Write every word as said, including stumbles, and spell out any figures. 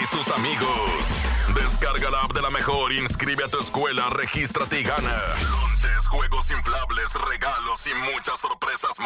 sus amigos. Descarga la app de la mejor, inscribe a tu escuela, regístrate y gana. Lonches, juegos inflables, regalos y muchas sorpresas